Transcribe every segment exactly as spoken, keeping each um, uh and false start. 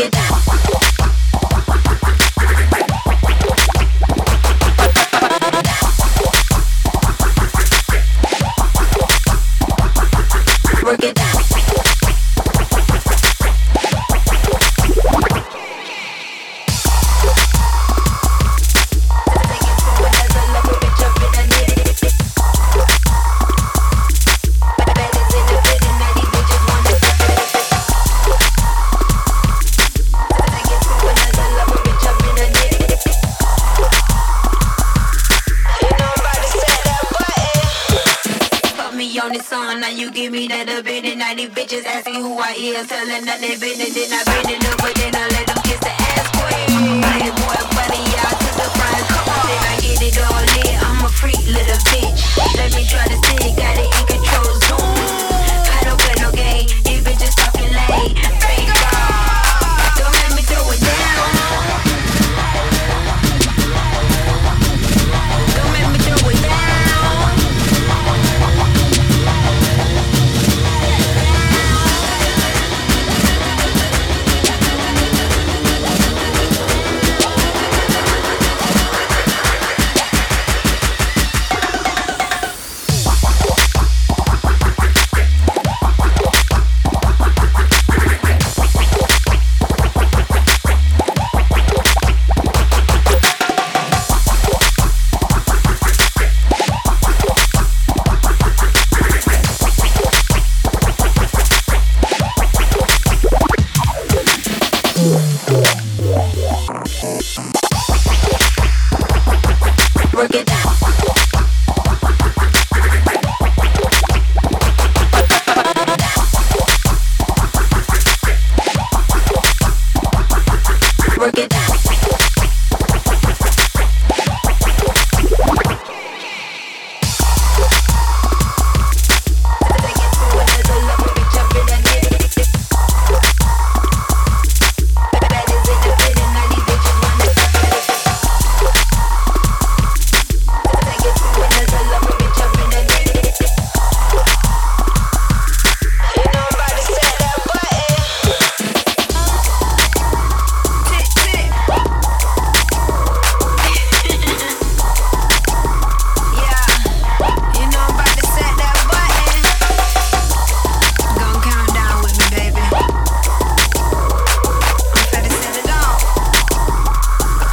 Telling that they been it, then I been it up, but then I let them kiss the ass queen. Playboy bunny, out to the front. Then I get it all lit, I'm a freak little bitch. Let me try to see, got it in control, zoom. I don't play no game, these bitches talking late. Fake God, don't let me throw it down. Don't make me throw it down.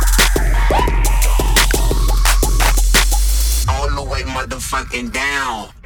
Motherfucking down.